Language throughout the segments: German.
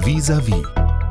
Vis-à-vis.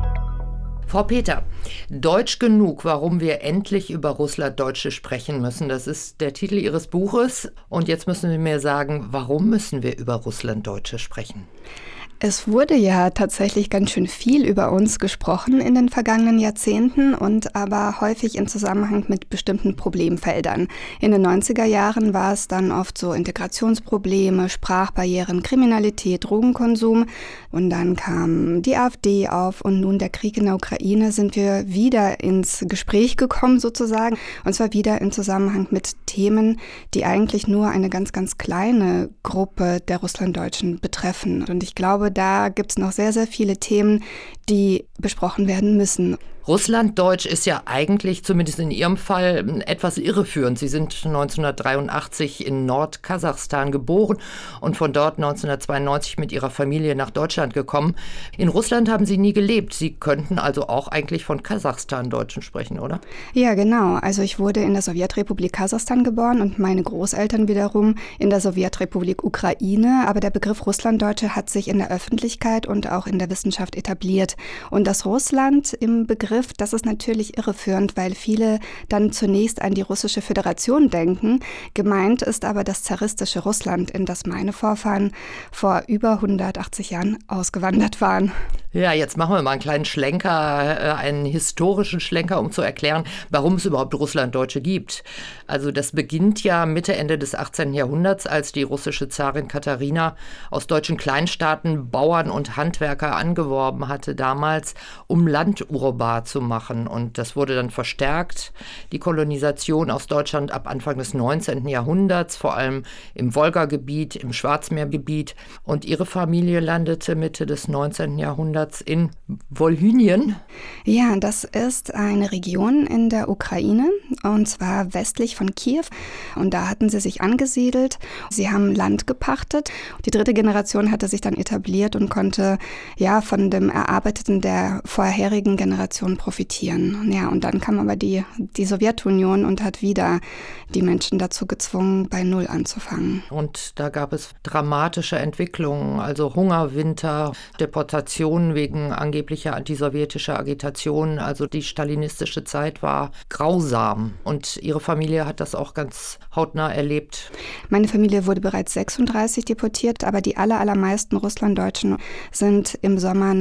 Frau Peter, Deutsch genug, warum wir endlich über Russlanddeutsche sprechen müssen. Das ist der Titel Ihres Buches. Und jetzt müssen Sie mir sagen, warum müssen wir über Russlanddeutsche sprechen? Es wurde ja tatsächlich ganz schön viel über uns gesprochen in den vergangenen Jahrzehnten und aber häufig im Zusammenhang mit bestimmten Problemfeldern. In den 90er Jahren war es dann oft so Integrationsprobleme, Sprachbarrieren, Kriminalität, Drogenkonsum und dann kam die AfD auf und nun der Krieg in der Ukraine, sind wir wieder ins Gespräch gekommen sozusagen und zwar wieder im Zusammenhang mit Themen, die eigentlich nur eine ganz, ganz kleine Gruppe der Russlanddeutschen betreffen. Und ich glaube, da gibt es noch sehr, sehr viele Themen, die besprochen werden müssen. Russlanddeutsch ist ja eigentlich, zumindest in Ihrem Fall, etwas irreführend. Sie sind 1983 in Nordkasachstan geboren und von dort 1992 mit Ihrer Familie nach Deutschland gekommen. In Russland haben Sie nie gelebt. Sie könnten also auch eigentlich von Kasachstan-Deutschen sprechen, oder? Ja, genau. Also ich wurde in der Sowjetrepublik Kasachstan geboren und meine Großeltern wiederum in der Sowjetrepublik Ukraine. Aber der Begriff Russlanddeutsche hat sich in der Öffentlichkeit und auch in der Wissenschaft etabliert. Und das Russland im Begriff, das ist natürlich irreführend, weil viele dann zunächst an die Russische Föderation denken. Gemeint ist aber das zaristische Russland, in das meine Vorfahren vor über 180 Jahren ausgewandert waren. Ja, jetzt machen wir mal einen kleinen Schlenker, einen historischen Schlenker, um zu erklären, warum es überhaupt Russlanddeutsche gibt. Also das beginnt ja Mitte, Ende des 18. Jahrhunderts, als die russische Zarin Katharina aus deutschen Kleinstaaten Bauern und Handwerker angeworben hatte damals, um Land urbar zu machen. Und das wurde dann verstärkt, die Kolonisation aus Deutschland ab Anfang des 19. Jahrhunderts, vor allem im Wolgagebiet, im Schwarzmeergebiet. Und ihre Familie landete Mitte des 19. Jahrhunderts in Wolhynien. Ja, das ist eine Region in der Ukraine und zwar westlich von Kiew. Und da hatten sie sich angesiedelt. Sie haben Land gepachtet. Die dritte Generation hatte sich dann etabliert und konnte ja von dem Erarbeiteten der vorherigen Generation profitieren. Ja, und dann kam aber die Sowjetunion und hat wieder die Menschen dazu gezwungen, bei Null anzufangen. Und da gab es dramatische Entwicklungen, also Hungerwinter, Deportationen wegen angeblicher antisowjetischer Agitation. Also die stalinistische Zeit war grausam. Und Ihre Familie hat das auch ganz hautnah erlebt. Meine Familie wurde bereits 1936 deportiert, aber die allermeisten Russlanddeutschen sind im Sommer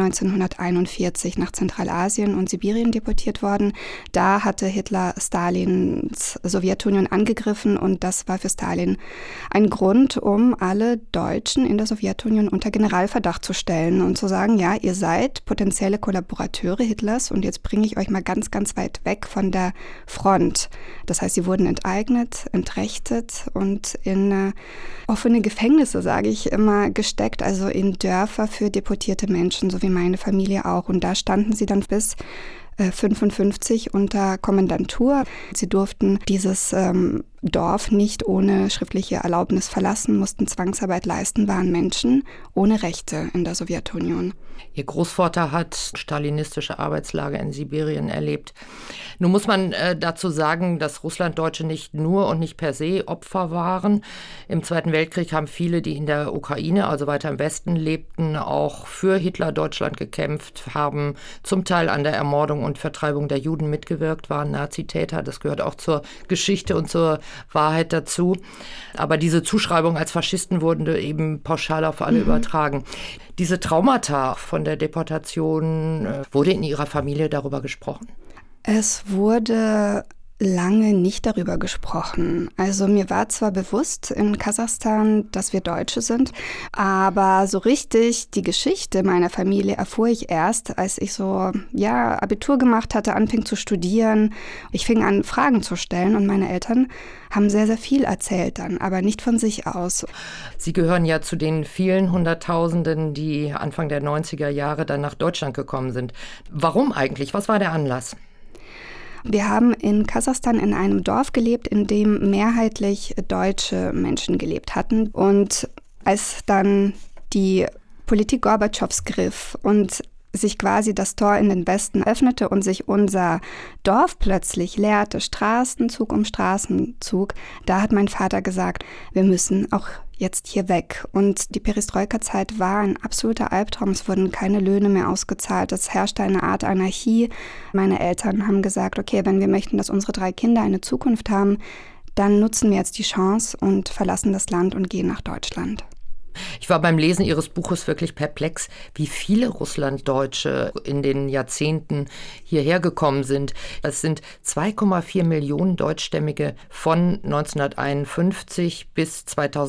1941 nach Zentralasien und Sibirien deportiert worden. Da hatte Hitler Stalins Sowjetunion angegriffen und das war für Stalin ein Grund, um alle Deutschen in der Sowjetunion unter Generalverdacht zu stellen und zu sagen, ja, ihr seid potenzielle Kollaborateure Hitlers und jetzt bringe ich euch mal ganz, ganz weit weg von der Front. Das heißt, sie wurden enteignet, entrechtet und in offene Gefängnisse, sage ich immer, gesteckt, also in Dörfer für deportierte Menschen, so wie meine Familie auch. Und da standen sie dann bis 1955 unter Kommandantur. Sie durften dieses Dorf nicht ohne schriftliche Erlaubnis verlassen, mussten Zwangsarbeit leisten, waren Menschen ohne Rechte in der Sowjetunion. Ihr Großvater hat stalinistische Arbeitslager in Sibirien erlebt. Nun muss man dazu sagen, dass Russlanddeutsche nicht nur und nicht per se Opfer waren. Im Zweiten Weltkrieg haben viele, die in der Ukraine, also weiter im Westen lebten, auch für Hitler-Deutschland gekämpft, haben zum Teil an der Ermordung und Vertreibung der Juden mitgewirkt, waren Nazitäter. Das gehört auch zur Geschichte und zur Wahrheit dazu. Aber diese Zuschreibung als Faschisten wurden eben pauschal auf alle übertragen. Diese Traumata von der Deportation, wurde in Ihrer Familie darüber gesprochen? Es wurde lange nicht darüber gesprochen. Also mir war zwar bewusst in Kasachstan, dass wir Deutsche sind, aber so richtig die Geschichte meiner Familie erfuhr ich erst, als ich so Abitur gemacht hatte, anfing zu studieren. Ich fing an, Fragen zu stellen und meine Eltern haben sehr, sehr viel erzählt dann, aber nicht von sich aus. Sie gehören ja zu den vielen Hunderttausenden, die Anfang der 90er Jahre dann nach Deutschland gekommen sind. Warum eigentlich? Was war der Anlass? Wir haben in Kasachstan in einem Dorf gelebt, in dem mehrheitlich deutsche Menschen gelebt hatten. Und als dann die Politik Gorbatschows griff und sich quasi das Tor in den Westen öffnete und sich unser Dorf plötzlich leerte, Straßenzug um Straßenzug, da hat mein Vater gesagt, wir müssen auch jetzt hier weg. Und die Perestroika-Zeit war ein absoluter Albtraum. Es wurden keine Löhne mehr ausgezahlt. Es herrschte eine Art Anarchie. Meine Eltern haben gesagt, okay, wenn wir möchten, dass unsere 3 Kinder eine Zukunft haben, dann nutzen wir jetzt die Chance und verlassen das Land und gehen nach Deutschland. Ich war beim Lesen Ihres Buches wirklich perplex, wie viele Russlanddeutsche in den Jahrzehnten hierher gekommen sind. Es sind 2,4 Millionen Deutschstämmige von 1951 bis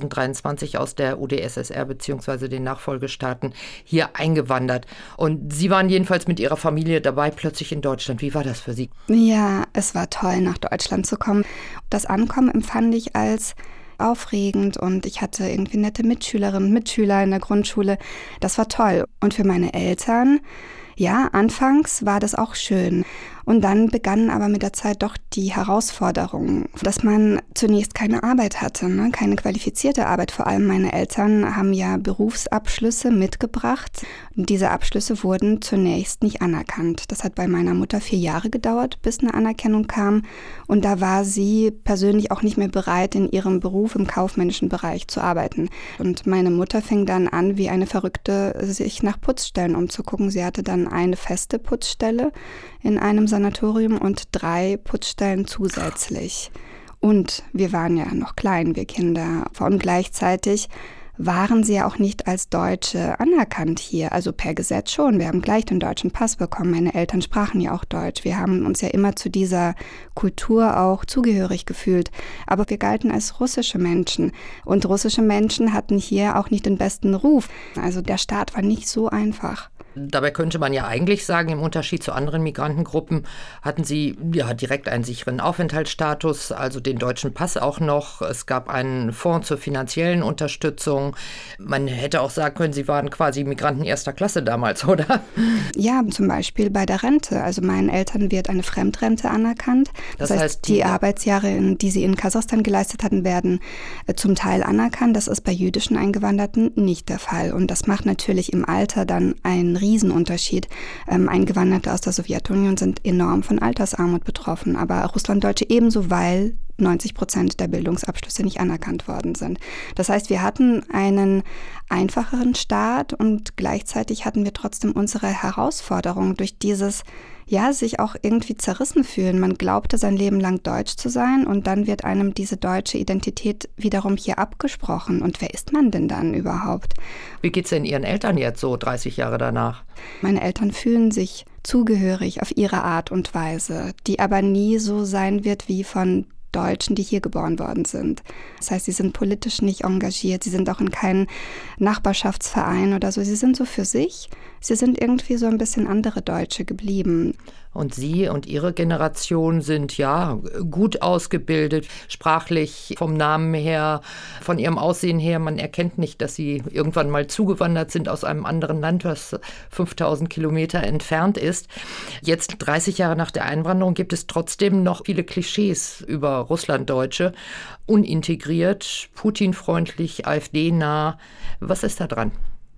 2023 aus der UdSSR bzw. den Nachfolgestaaten hier eingewandert. Und Sie waren jedenfalls mit Ihrer Familie dabei, plötzlich in Deutschland. Wie war das für Sie? Ja, es war toll, nach Deutschland zu kommen. Das Ankommen empfand ich als aufregend und ich hatte irgendwie nette Mitschülerinnen und Mitschüler in der Grundschule. Das war toll. Und für meine Eltern, ja, anfangs war das auch schön. Und dann begannen aber mit der Zeit doch die Herausforderungen, dass man zunächst keine Arbeit hatte, keine qualifizierte Arbeit. Vor allem meine Eltern haben ja Berufsabschlüsse mitgebracht. Und diese Abschlüsse wurden zunächst nicht anerkannt. Das hat bei meiner Mutter 4 Jahre gedauert, bis eine Anerkennung kam. Und da war sie persönlich auch nicht mehr bereit, in ihrem Beruf im kaufmännischen Bereich zu arbeiten. Und meine Mutter fing dann an, wie eine Verrückte, sich nach Putzstellen umzugucken. Sie hatte dann eine feste Putzstelle in einem Sanatorium und 3 Putzstellen zusätzlich. Und wir waren ja noch klein, wir Kinder. Und gleichzeitig waren sie ja auch nicht als Deutsche anerkannt hier. Also per Gesetz schon. Wir haben gleich den deutschen Pass bekommen. Meine Eltern sprachen ja auch Deutsch. Wir haben uns ja immer zu dieser Kultur auch zugehörig gefühlt. Aber wir galten als russische Menschen. Und russische Menschen hatten hier auch nicht den besten Ruf. Also der Staat war nicht so einfach. Dabei könnte man ja eigentlich sagen, im Unterschied zu anderen Migrantengruppen hatten sie ja direkt einen sicheren Aufenthaltsstatus, also den deutschen Pass auch noch. Es gab einen Fonds zur finanziellen Unterstützung. Man hätte auch sagen können, sie waren quasi Migranten erster Klasse damals, oder? Ja, zum Beispiel bei der Rente. Also meinen Eltern wird eine Fremdrente anerkannt. Das heißt, die Arbeitsjahre, die sie in Kasachstan geleistet hatten, werden zum Teil anerkannt. Das ist bei jüdischen Eingewanderten nicht der Fall. Und das macht natürlich im Alter dann einen Riesenunterschied. Eingewanderte aus der Sowjetunion sind enorm von Altersarmut betroffen, aber Russlanddeutsche ebenso, weil 90% der Bildungsabschlüsse nicht anerkannt worden sind. Das heißt, wir hatten einen einfacheren Staat und gleichzeitig hatten wir trotzdem unsere Herausforderung durch dieses, ja, sich auch irgendwie zerrissen fühlen. Man glaubte sein Leben lang deutsch zu sein und dann wird einem diese deutsche Identität wiederum hier abgesprochen. Und wer ist man denn dann überhaupt? Wie geht's denn Ihren Eltern jetzt so 30 Jahre danach? Meine Eltern fühlen sich zugehörig auf ihre Art und Weise, die aber nie so sein wird wie von Deutschen, die hier geboren worden sind. Das heißt, sie sind politisch nicht engagiert, sie sind auch in keinem Nachbarschaftsverein oder so. Sie sind so für sich, sie sind irgendwie so ein bisschen andere Deutsche geblieben. Und Sie und Ihre Generation sind ja gut ausgebildet, sprachlich vom Namen her, von Ihrem Aussehen her. Man erkennt nicht, dass Sie irgendwann mal zugewandert sind aus einem anderen Land, was 5000 Kilometer entfernt ist. Jetzt, 30 Jahre nach der Einwanderung, gibt es trotzdem noch viele Klischees über Russlanddeutsche. Unintegriert, Putin-freundlich, AfD-nah. Was ist da dran?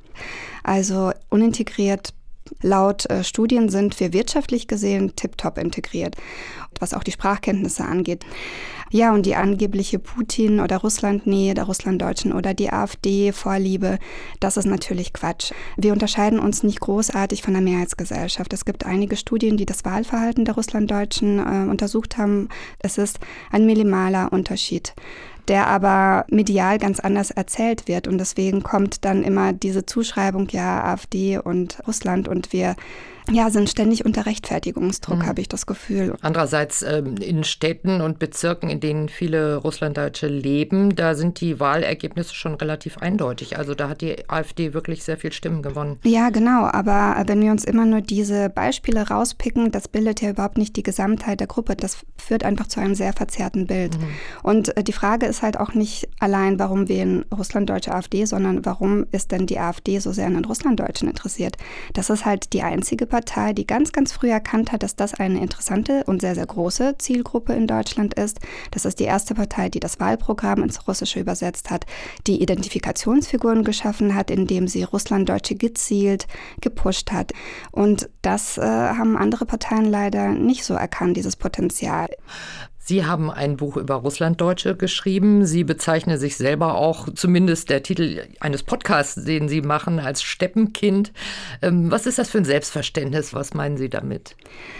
Also unintegriert. Laut Studien sind wir wirtschaftlich gesehen tiptop integriert, was auch die Sprachkenntnisse angeht. Ja, und die angebliche Putin- oder Russlandnähe der Russlanddeutschen oder die AfD-Vorliebe, das ist natürlich Quatsch. Wir unterscheiden uns nicht großartig von der Mehrheitsgesellschaft. Es gibt einige Studien, die das Wahlverhalten der Russlanddeutschen untersucht haben. Es ist ein minimaler Unterschied, der aber medial ganz anders erzählt wird. Und deswegen kommt dann immer diese Zuschreibung, ja, AfD und Russland, und wir sind ständig unter Rechtfertigungsdruck, habe ich das Gefühl. Andererseits in Städten und Bezirken, in denen viele Russlanddeutsche leben, da sind die Wahlergebnisse schon relativ eindeutig. Also da hat die AfD wirklich sehr viel Stimmen gewonnen. Ja, genau. Aber wenn wir uns immer nur diese Beispiele rauspicken, das bildet ja überhaupt nicht die Gesamtheit der Gruppe. Das führt einfach zu einem sehr verzerrten Bild. Und die Frage ist halt auch nicht allein, warum wählen Russlanddeutsche AfD, sondern warum ist denn die AfD so sehr an den Russlanddeutschen interessiert? Das ist halt die einzige Partei, die ganz, ganz früh erkannt hat, dass das eine interessante und sehr, sehr große Zielgruppe in Deutschland ist. Das ist die erste Partei, die das Wahlprogramm ins Russische übersetzt hat, die Identifikationsfiguren geschaffen hat, indem sie Russlanddeutsche gezielt gepusht hat. Und das haben andere Parteien leider nicht so erkannt, dieses Potenzial. Sie haben ein Buch über Russlanddeutsche geschrieben. Sie bezeichnen sich selber auch, zumindest der Titel eines Podcasts, den Sie machen, als Steppenkind. Was ist das für ein Selbstverständnis? Was meinen Sie damit?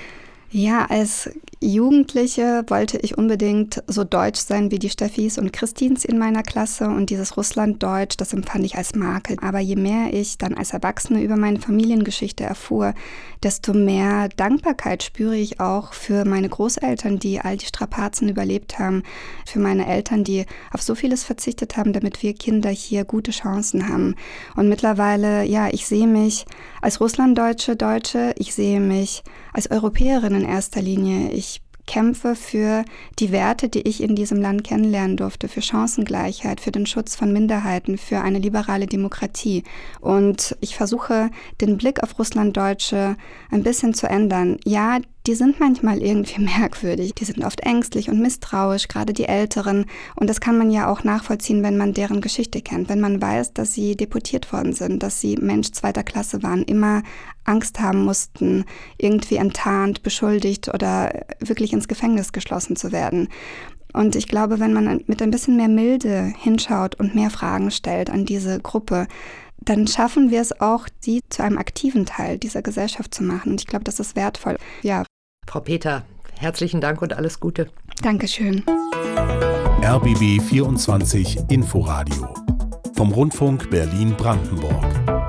Ja, als Jugendliche wollte ich unbedingt so deutsch sein wie die Steffis und Christins in meiner Klasse und dieses Russlanddeutsch, das empfand ich als Makel. Aber je mehr ich dann als Erwachsene über meine Familiengeschichte erfuhr, desto mehr Dankbarkeit spüre ich auch für meine Großeltern, die all die Strapazen überlebt haben, für meine Eltern, die auf so vieles verzichtet haben, damit wir Kinder hier gute Chancen haben. Und mittlerweile, ja, ich sehe mich als Russlanddeutsche, ich sehe mich als Europäerin in erster Linie. Ich kämpfe für die Werte, die ich in diesem Land kennenlernen durfte, für Chancengleichheit, für den Schutz von Minderheiten, für eine liberale Demokratie. Und ich versuche, den Blick auf Russlanddeutsche ein bisschen zu ändern. Ja, die sind manchmal irgendwie merkwürdig. Die sind oft ängstlich und misstrauisch, gerade die Älteren. Und das kann man ja auch nachvollziehen, wenn man deren Geschichte kennt. Wenn man weiß, dass sie deportiert worden sind, dass sie Mensch zweiter Klasse waren, immer Angst haben mussten, irgendwie enttarnt, beschuldigt oder wirklich ins Gefängnis geschlossen zu werden. Und ich glaube, wenn man mit ein bisschen mehr Milde hinschaut und mehr Fragen stellt an diese Gruppe, dann schaffen wir es auch, sie zu einem aktiven Teil dieser Gesellschaft zu machen. Und ich glaube, das ist wertvoll. Ja. Frau Peter, herzlichen Dank und alles Gute. Dankeschön. RBB 24 Inforadio vom Rundfunk Berlin-Brandenburg.